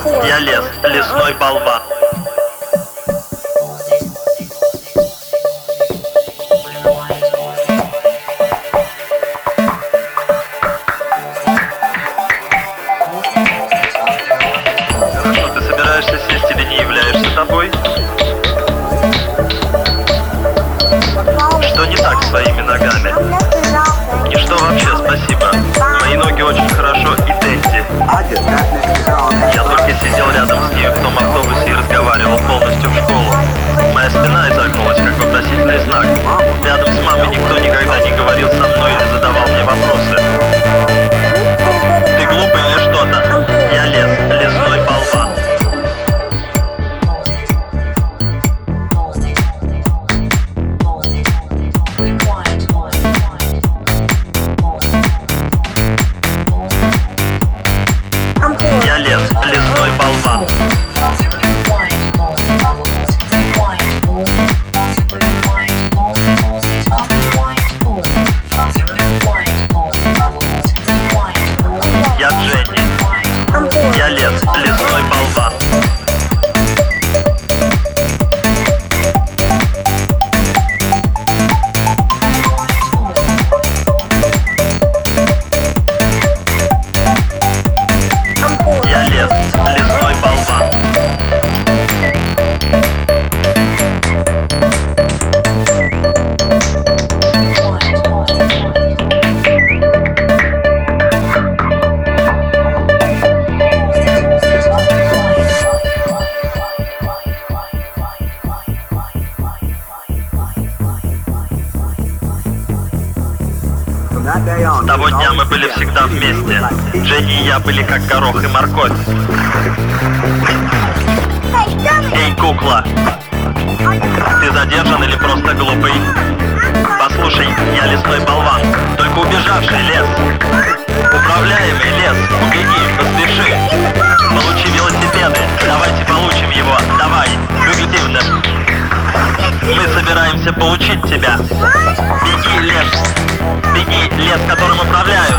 Я лес, лесной болван. Хорошо, ты собираешься сесть или не являешься тобой? Что не так с твоими ногами? И что вообще, спасибо. Мои ноги очень хорошо иденти. Я только сидел рядом с ней в том автобусе и разговаривал полностью в школу. Моя спина изогнулась, как вопросительный знак. Рядом с мамой никто никогда не говорил со мной или задавал мне вопросы. Ты глупый или что-то? Я лес, лесной болван. Я лес, лесной болван. Я Дженни. Я лес, лесной болван. Я лес, лесной болван. С того дня мы были всегда вместе. Дженни и я были как горох и морковь. Эй, кукла! Ты задержан или просто глупый? Послушай, я лесной болван, только убежавший лес. Управляемый лес, угляди, поспеши. Получи велосипеды, давайте получим его, давай, выглядим да. Мы собираемся получить тебя. Беги, лес, которым управляю.